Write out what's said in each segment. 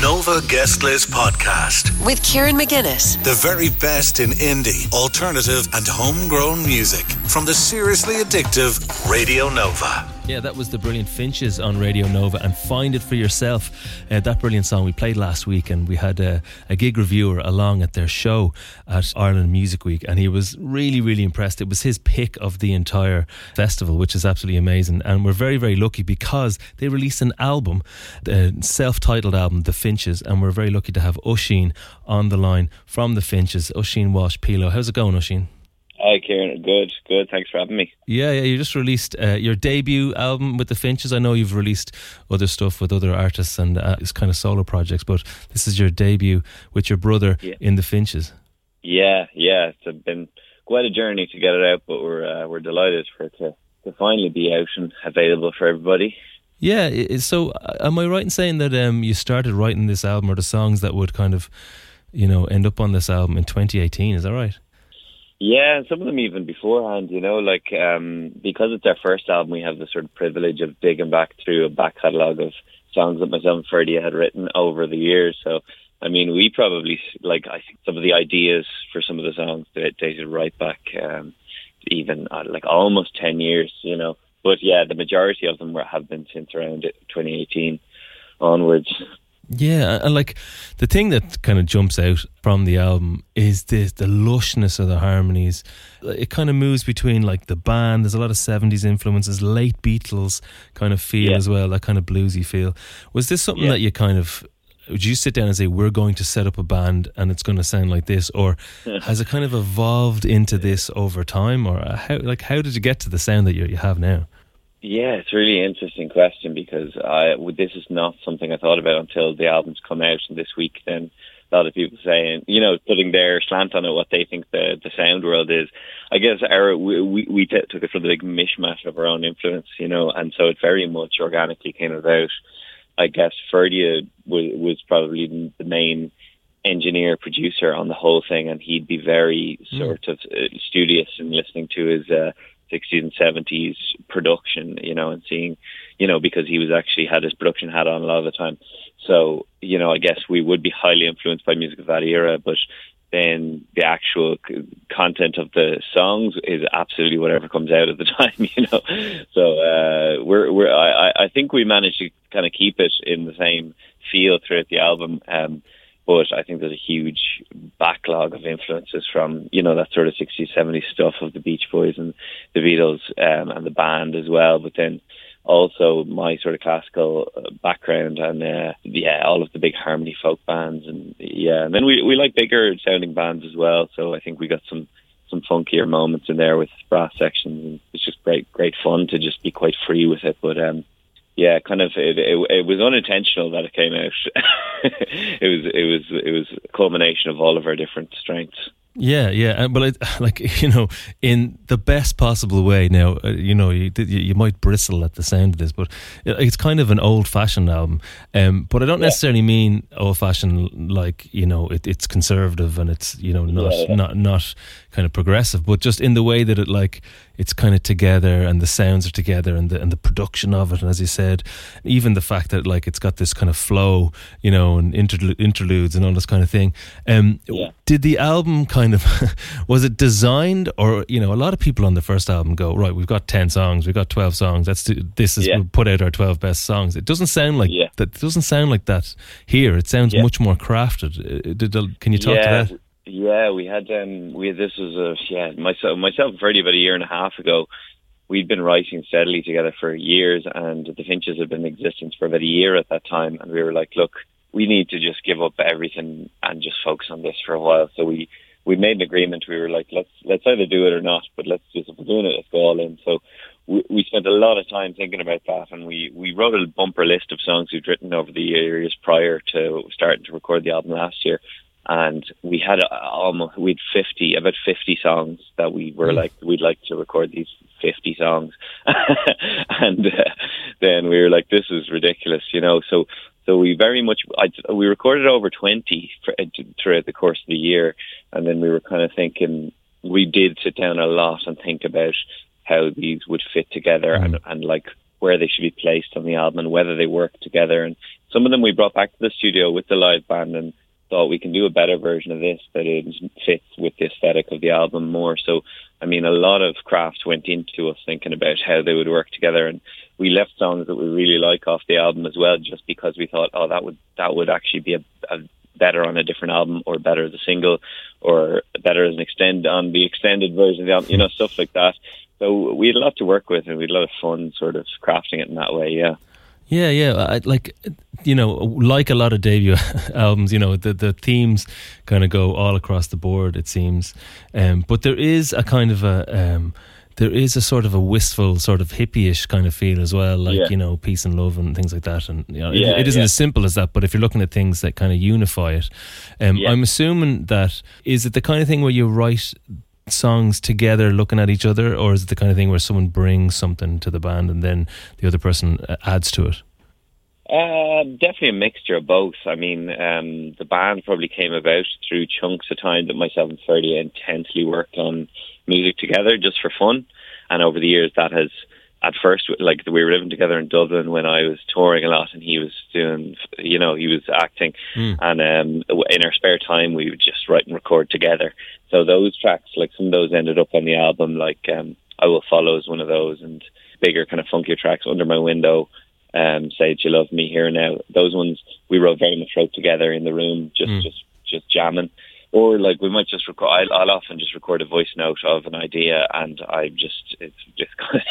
Nova Guest List Podcast with Kieran McGuinness. The very best in indie, alternative and homegrown music from the seriously addictive Radio Nova. Yeah, that was the brilliant Finches on Radio Nova, and Find It For Yourself. That brilliant song we played last week, and we had a gig reviewer along at their show at Ireland Music Week, and he was really, really impressed. It was his pick of the entire festival, which is absolutely amazing. And we're very, very lucky because they released an album, the self-titled album, The Finches, and we're very lucky to have Oisín on the line from The Finches. Oisín Walsh-Peelo. How's it going, Oisín? Hi, Kieran. Good. Thanks for having me. Yeah. You just released your debut album with the Finches. I know you've released other stuff with other artists and it's kind of solo projects, but this is your debut with your brother in the Finches. Yeah. It's been quite a journey to get it out, but we're delighted for it to finally be out and available for everybody. Yeah. So, am I right in saying that you started writing this album, or the songs that would kind of, end up on this album in 2018? Is that right? Yeah, some of them even beforehand, because it's our first album, we have the sort of privilege of digging back through a back catalogue of songs that myself and Ferdy had written over the years. So, I mean, we probably, I think some of the ideas for some of the songs dated right back even almost 10 years, But yeah, the majority of them have been since around 2018 onwards. Yeah, and the thing that kind of jumps out from the album is the lushness of the harmonies. It kind of moves between the band. There's a lot of 70s influences, late Beatles kind of feel as well, that kind of bluesy feel. Was this something that you would you sit down and say, we're going to set up a band and it's going to sound like this? Or has it kind of evolved into this over time? Or how did you get to the sound that you have now? Yeah, it's a really interesting question because this is not something I thought about until the album's come out, and this week then a lot of people saying, putting their slant on it, what they think the sound world is. I guess we took it from the big mishmash of our own influence, and so it very much organically came about. I guess Ferdy was probably the main engineer, producer on the whole thing, and he'd be very sort of studious in listening to his 60s and 70s production, and seeing, because he was actually had his production hat on a lot of the time. So, I guess we would be highly influenced by music of that era, but then the actual content of the songs is absolutely whatever comes out at the time, So I think we managed to kind of keep it in the same feel throughout the album. But I think there's a huge backlog of influences from, that sort of 60s, 70s stuff of the Beach Boys and the Beatles and the band as well. But then also my sort of classical background and, all of the big harmony folk bands. And then we like bigger sounding bands as well. So I think we got some funkier moments in there with brass sections. And it's just great fun to just be quite free with it. But, it was unintentional that it came out. it was a culmination of all of our different strengths. Yeah, but in the best possible way. Now, you might bristle at the sound of this, but it's kind of an old-fashioned album. But I don't necessarily mean old-fashioned it's conservative and it's not kind of progressive, but just in the way that it's kind of together and the sounds are together and the production of it, and as you said, even the fact that it's got this kind of flow, and interludes and all this kind of thing. Did the album kind of was it designed, or a lot of people on the first album go, right, we've got 10 songs, we've got 12 songs, we'll put out our 12 best songs. It doesn't sound like that. It doesn't sound like that here. It sounds much more crafted. Can you talk to that? Yeah, we had this was myself and Freddie about a year and a half ago. We'd been writing steadily together for years, and the Finches had been in existence for about a year at that time, and we were like, look, we need to just give up everything and just focus on this for a while. So we made an agreement. We were like, let's either do it or not, but if we're doing it, let's go all in. So we spent a lot of time thinking about that, and we wrote a bumper list of songs we'd written over the years prior to starting to record the album last year. And we had about 50 songs that we were like, we'd like to record these 50 songs. And then we were like, this is ridiculous, So we very much, we recorded over 20 throughout the course of the year. And then we were kind of thinking, we did sit down a lot and think about how these would fit together and where they should be placed on the album and whether they work together. And some of them we brought back to the studio with the live band and thought we can do a better version of this that it fits with the aesthetic of the album more. So, I mean, a lot of craft went into us thinking about how they would work together, and we left songs that we really like off the album as well, just because we thought, oh, that would actually be a better on a different album, or better as a single, or better as on the extended version of the album, you know, stuff like that. So we had a lot to work with, and we had a lot of fun sort of crafting it in that way, yeah. Yeah. Like, you know, like a lot of debut albums, you know, the themes kind of go all across the board, it seems. But there is a kind of there is a sort of a wistful, sort of hippie-ish kind of feel as well, like, you know, peace and love and things like that. And, you know, it isn't as simple as that, but if you're looking at things that kind of unify it, I'm assuming that, is it the kind of thing where you write songs together looking at each other, or is it the kind of thing where someone brings something to the band and then the other person adds to it? Definitely a mixture of both. I mean, the band probably came about through chunks of time that myself and Ferdy intensely worked on music together just for fun, and over the years that has, at first, like, we were living together in Dublin when I was touring a lot and he was doing, you know, he was acting, and in our spare time we would just write and record together. So those tracks, like, some of those ended up on the album, like I Will Follow is one of those, and bigger kind of funkier tracks, Under My Window, Say That You Love Me, Here and Now. Those ones we very much wrote together in the room, just jamming. Or, like, we might just record, I'll often just record a voice note of an idea, and it's just kind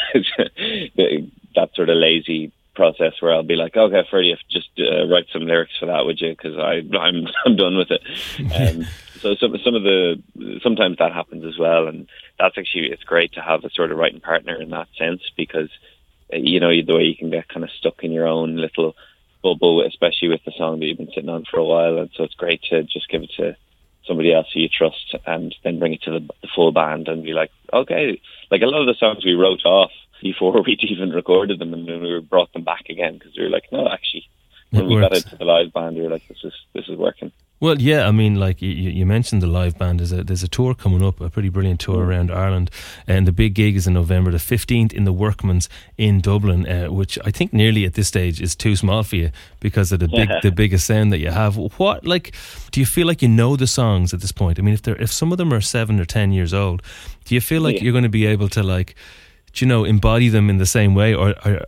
of that sort of lazy process where I'll be like, okay, Ferdy, just write some lyrics for that, would you? Because I'm done with it. So sometimes that happens as well, and that's actually, it's great to have a sort of writing partner in that sense, because, you know, the way you can get kind of stuck in your own little bubble, especially with the song that you've been sitting on for a while, and so it's great to just give it to somebody else who you trust, and then bring it to the full band and be like, okay, like a lot of the songs we wrote off before we'd even recorded them, and then we brought them back again because we were like, no, actually, when we got into the live band, we were like, this is working. Well, yeah, I mean, like you mentioned the live band. There's a tour coming up, a pretty brilliant tour around Ireland, and the big gig is in November the 15th in the Workman's in Dublin, which I think nearly at this stage is too small for you because of the biggest sound that you have. What, like, do you feel like you know the songs at this point? I mean, if some of them are 7 or 10 years old, do you feel like you're going to be able to, like, do you know, embody them in the same way, or are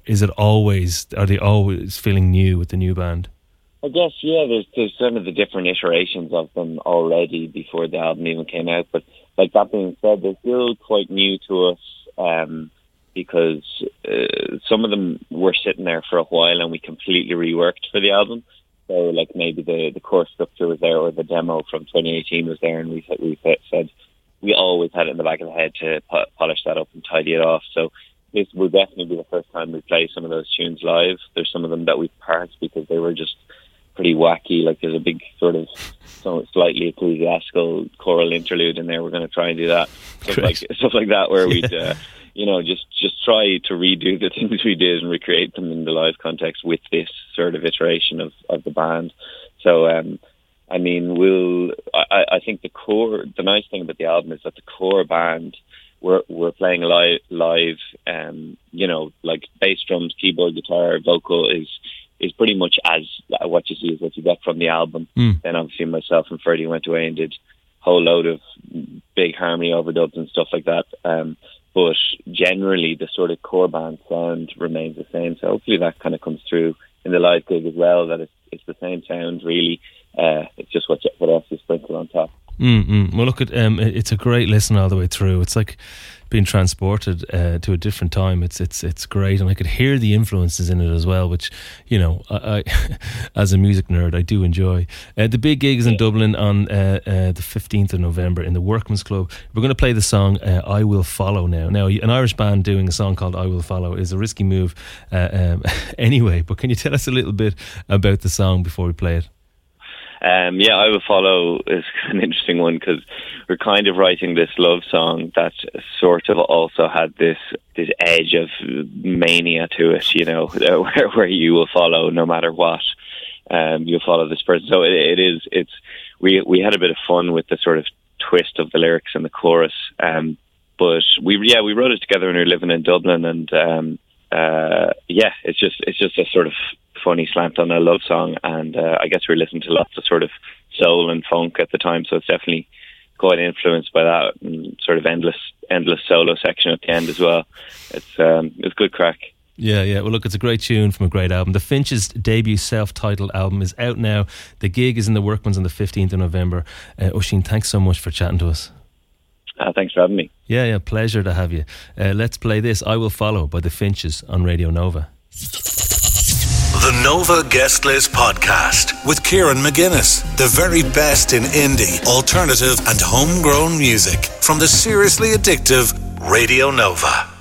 they always feeling new with the new band? I guess, yeah, there's some of the different iterations of them already before the album even came out. But, like, that being said, they're still quite new to us, because some of them were sitting there for a while and we completely reworked for the album. So, like, maybe the core structure was there, or the demo from 2018 was there, and we said we always had it in the back of the head to polish that up and tidy it off. So this will definitely be the first time we play some of those tunes live. There's some of them that we parked because they were just pretty wacky. Like, there's a big sort of slightly ecclesiastical choral interlude in there. We're going to try and do that. Stuff like that, where we'd, you know, just try to redo the things we did and recreate them in the live context with this sort of iteration of the band. So, I mean, I think the nice thing about the album is that the core band, we're playing live, you know, like bass, drums, keyboard, guitar, vocal is pretty much as what you see is what you get from the album. Then obviously myself and Ferdy went away and did a whole load of big harmony overdubs and stuff like that. But generally the sort of core band sound remains the same. So hopefully that kind of comes through in the live gig as well, that it's the same sound really. It's just what else you sprinkle on top. Well, look, it's a great listen all the way through. It's like being transported to a different time. It's great, and I could hear the influences in it as well, which, you know, I as a music nerd, I do enjoy. The big gig is in Dublin on the 15th of November in the Workman's Club. We're going to play the song I Will Follow now. Now, an Irish band doing a song called I Will Follow is a risky move anyway, but can you tell us a little bit about the song before we play it? Yeah, I Will Follow is an interesting one because we're kind of writing this love song that sort of also had this edge of mania to it, you know, where you will follow no matter what. You'll follow this person. So we had a bit of fun with the sort of twist of the lyrics and the chorus. But we wrote it together when we were living in Dublin, and it's just a sort of funny slant on a love song, and I guess we were listening to lots of sort of soul and funk at the time, so it's definitely quite influenced by that, and sort of endless solo section at the end as well. It's good crack. Yeah. Well, look, it's a great tune from a great album. The Finches' debut self-titled album is out now. The gig is in the Workman's on the 15th of November. Oisín, thanks so much for chatting to us. Thanks for having me. Yeah, pleasure to have you. Let's play this, I Will Follow by the Finches on Radio Nova. The Nova Guest List Podcast with Kieran McGuinness. The very best in indie, alternative and homegrown music from the seriously addictive Radio Nova.